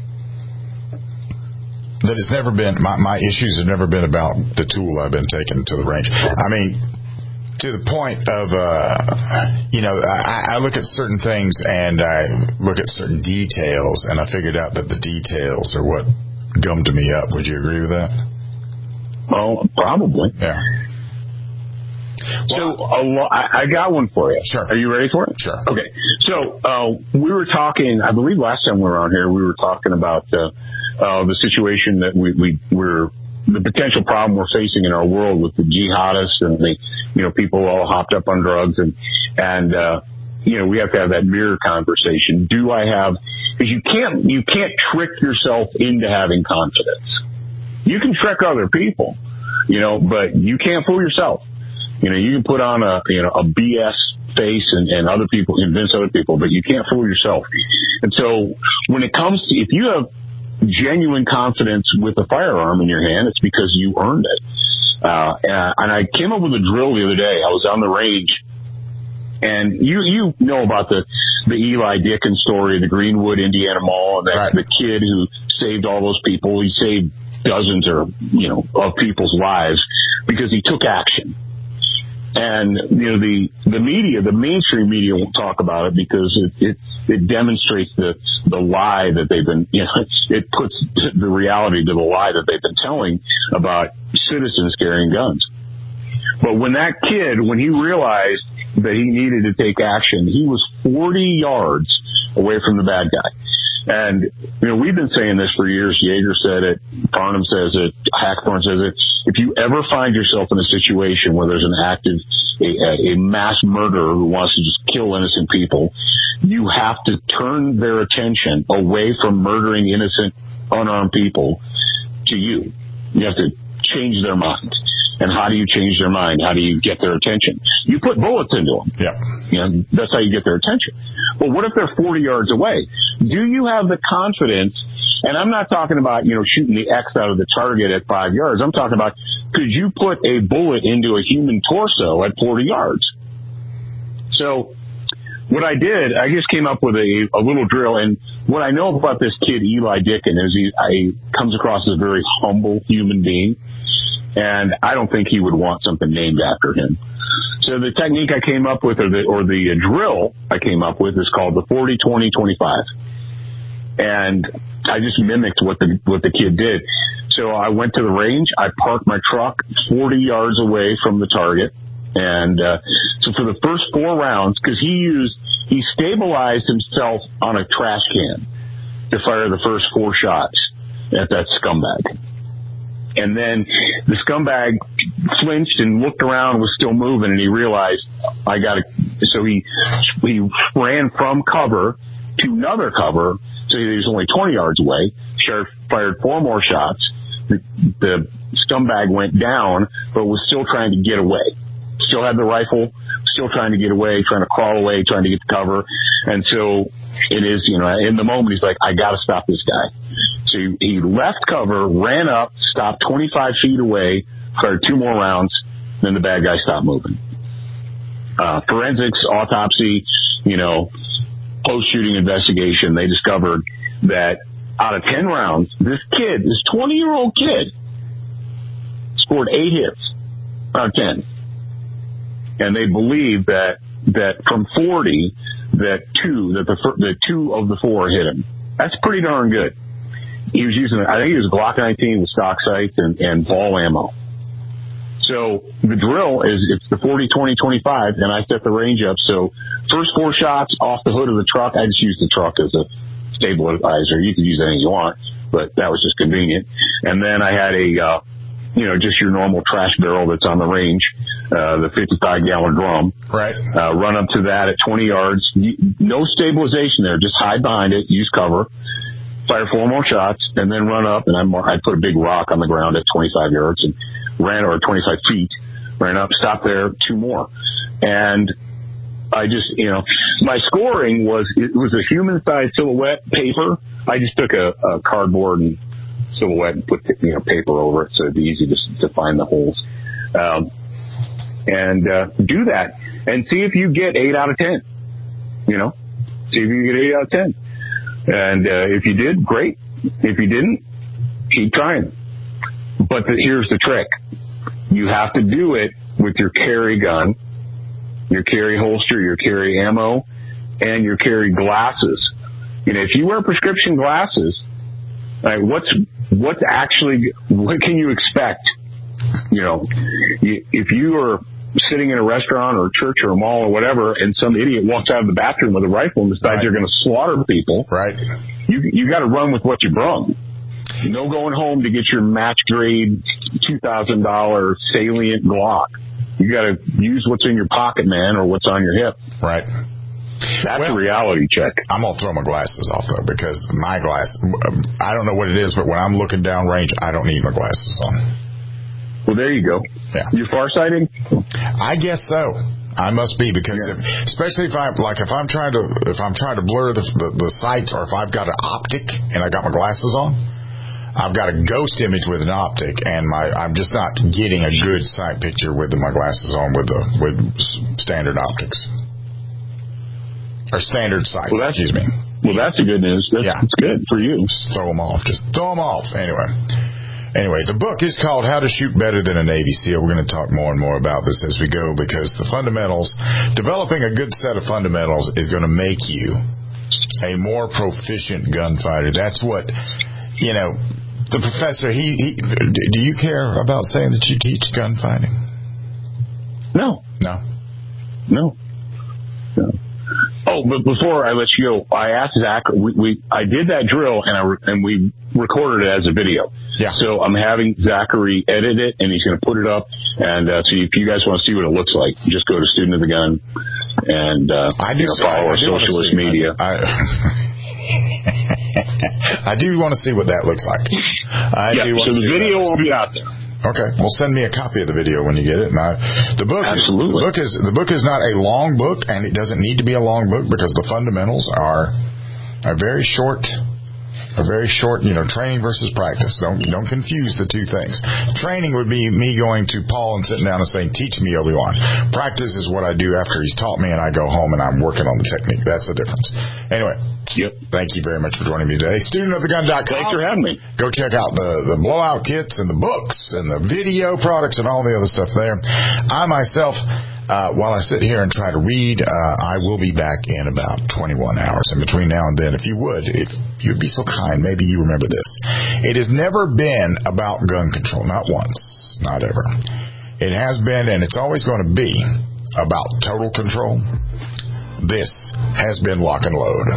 that it's never been, my, my issues have never been about the tool I've been taking to the range. I mean, to the point of, uh, you know, I, I look at certain things and I look at certain details, and I figured out that the details are what gummed me up. Would you agree with that? Well, probably. Yeah. So a lo- I, I got one for you. Sure. Are you ready for it? Sure. Okay. So uh, we were talking, I believe last time we were on here, we were talking about uh, uh, the situation that we, we we're, the potential problem we're facing in our world with the jihadists and the, you know, people all hopped up on drugs and, and, uh, you know, we have to have that mirror conversation. Do I have, because you can't, you can't trick yourself into having confidence. You can trick other people, you know, but you can't fool yourself. You know, you can put on a, you know, a B S face and, and other people, convince other people, but you can't fool yourself. And so when it comes to, if you have genuine confidence with a firearm in your hand, it's because you earned it. Uh, and I came up with a drill the other day. I was on the range, and you, you know about the, the Eli Dickens story, the Greenwood, Indiana Mall, and that, right. the kid who saved all those people. He saved dozens or, you know, of people's lives because he took action. And, you know, the, the media, the mainstream media won't talk about it because it, it, it demonstrates the, the lie that they've been, you know, it puts the reality to the lie that they've been telling about citizens carrying guns. But when that kid, when he realized that he needed to take action, he was forty yards away from the bad guy. And, you know, we've been saying this for years. Yeager said it. Farnham says it. Hackthorne says it. If you ever find yourself in a situation where there's an active, a, a mass murderer who wants to just kill innocent people, you have to turn their attention away from murdering innocent, unarmed people to you. You have to change their mind. And how do you change their mind? How do you get their attention? You put bullets into them. Yeah. You know, that's how you get their attention. Well, what if they're forty yards away? Do you have the confidence? And I'm not talking about, you know, shooting the X out of the target at five yards. I'm talking about, could you put a bullet into a human torso at forty yards? So what I did, I just came up with a, a little drill. And what I know about this kid, Eli Dickens, is he, he comes across as a very humble human being. And I don't think he would want something named after him. So the technique I came up with, or the, or the drill I came up with, is called the forty twenty twenty-five. And I just mimicked what the, what the kid did. So I went to the range. I parked my truck forty yards away from the target. And, uh, so for the first four rounds, cause he used, he stabilized himself on a trash can to fire the first four shots at that scumbag. And then the scumbag flinched and looked around, was still moving, and he realized, I got to, so he, he ran from cover to another cover, so he was only twenty yards away. Sheriff fired four more shots. The, the scumbag went down, but was still trying to get away. Still had the rifle, still trying to get away, trying to crawl away, trying to get to cover. And so it is, you know, in the moment, he's like, I got to stop this guy. So he, he left cover, ran up, stopped twenty-five feet away, fired two more rounds, then the bad guy stopped moving. Uh, forensics, autopsy, you know, post-shooting investigation, they discovered that out of ten rounds, this kid, this twenty-year-old kid, scored eight hits out of ten. And they believe that, that from forty, that two, that the, that two of the four hit him. That's pretty darn good. He was using, I think he was a Glock nineteen with stock sights and, and ball ammo. So the drill is, it's the forty twenty twenty-five, and I set the range up. So first four shots off the hood of the truck, I just used the truck as a stabilizer. You could use anything you want, but that was just convenient. And then I had a, uh, you know, just your normal trash barrel that's on the range, uh, the fifty-five gallon drum. Right. Uh, run up to that at twenty yards. No stabilization there. Just hide behind it. Use cover. Fire four more shots, and then run up. And I'm, I put a big rock on the ground at twenty-five yards and ran, or twenty-five feet. Ran up, stopped there, two more. And I just, you know, my scoring was, it was a human-sized silhouette paper. I just took a, a cardboard and silhouette and put, you know, paper over it so it'd be easy to, to find the holes. Um, and uh, do that and see if you get eight out of ten. You know, see if you get eight out of ten. And uh, if you did, great. If you didn't, keep trying. But the, here's the trick. You have to do it with your carry gun, your carry holster, your carry ammo, and your carry glasses. You know, if you wear prescription glasses, right, what's what's actually, what can you expect? You know, you, if you are sitting in a restaurant or a church or a mall or whatever, and some idiot walks out of the bathroom with a rifle and decides right. they're going to slaughter people. Right. You you got to run with what you brung. No going home to get your match grade two thousand dollars Salient Glock. You got to use what's in your pocket, man, or what's on your hip. Right. That's well, a reality check. I'm going to throw my glasses off, though, because my glass, I don't know what it is, but when I'm looking down range, I don't need my glasses on. Well, there you go. Yeah. You farsighting? I guess so. I must be, because yeah. if, especially if I'm like if I'm trying to if I'm trying to blur the, the the sight, or if I've got an optic and I got my glasses on, I've got a ghost image with an optic, and my I'm just not getting a good sight picture with my glasses on with the with standard optics or standard sight. Well, excuse me. Well, that's the good news. That's, yeah, that's good for you. Just throw them off. Just throw them off. Anyway. Anyway, the book is called How to Shoot Better Than a Navy SEAL. We're going to talk more and more about this as we go, because the fundamentals, developing a good set of fundamentals is going to make you a more proficient gunfighter. That's what, you know, the professor, he, he do you care about saying that you teach gunfighting? No. No? No. No. Oh, but before I let you go, I asked Zach, we, we I did that drill, and I and we recorded it as a video. Yeah. So I'm having Zachary edit it, and he's going to put it up. And uh, so if you guys want to see what it looks like, just go to Student of the Gun and uh, I do you know, see, follow I, I our socialist media. I, I, I do want to see what that looks like. I yeah, do want so to the see video will be out there. Okay, well, send me a copy of the video when you get it. And I, the book, Absolutely. The book is the book is not a long book, and it doesn't need to be a long book, because the fundamentals are are very short. A very short, you know, training versus practice. Don't don't confuse the two things. Training would be me going to Paul and sitting down and saying, "Teach me, Obi-Wan." Practice is what I do after he's taught me, and I go home and I'm working on the technique. That's the difference. Anyway, yep. Thank you very much for joining me today. student of the gun dot com. Thanks for having me. Go check out the, the blowout kits and the books and the video products and all the other stuff there. I myself, Uh, while I sit here and try to read, uh, I will be back in about twenty-one hours. And between now and then, if you would, if you'd be so kind, maybe you remember this. It has never been about gun control. Not once. Not ever. It has been, and it's always going to be, about total control. This has been Lock and Load.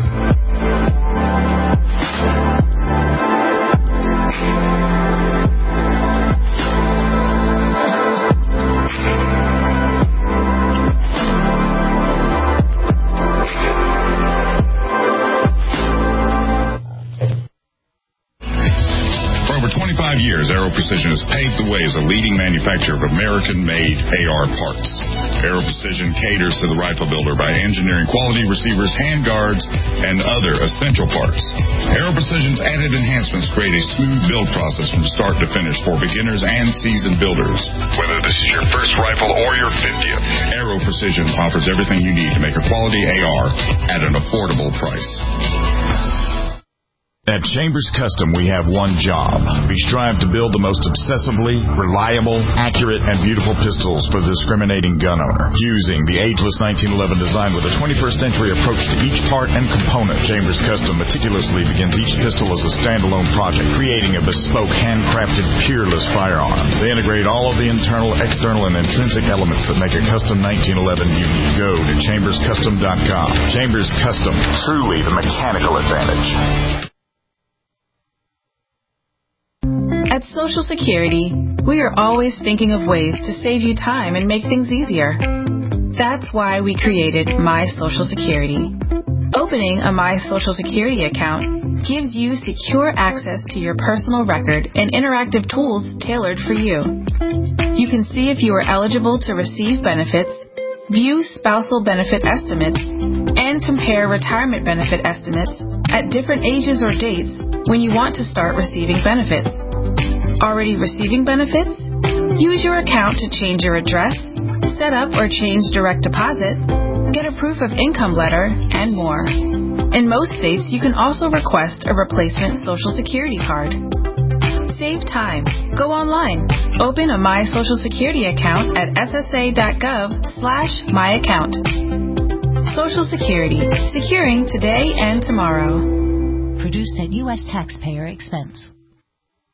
twenty-five years, Aero Precision has paved the way as a leading manufacturer of American-made A R parts. Aero Precision caters to the rifle builder by engineering quality receivers, handguards, and other essential parts. Aero Precision's added enhancements create a smooth build process from start to finish for beginners and seasoned builders. Whether this is your first rifle or your fiftieth, Aero Precision offers everything you need to make a quality A R at an affordable price. At Chambers Custom, we have one job. We strive to build the most obsessively reliable, accurate, and beautiful pistols for the discriminating gun owner. Using the ageless nineteen eleven design with a twenty-first century approach to each part and component, Chambers Custom meticulously begins each pistol as a standalone project, creating a bespoke, handcrafted, peerless firearm. They integrate all of the internal, external, and intrinsic elements that make a custom nineteen eleven unique. Go to chambers custom dot com. Chambers Custom, truly the mechanical advantage. At Social Security, we are always thinking of ways to save you time and make things easier. That's why we created My Social Security. Opening a My Social Security account gives you secure access to your personal record and interactive tools tailored for you. You can see if you are eligible to receive benefits, view spousal benefit estimates, and compare retirement benefit estimates at different ages or dates when you want to start receiving benefits. Already receiving benefits? Use your account to change your address, set up or change direct deposit, get a proof of income letter, and more. In most states, you can also request a replacement Social Security card. Save time. Go online. Open a My Social Security account at S S A dot gov slash my account. Social Security. Securing today and tomorrow. Produced at U S taxpayer expense.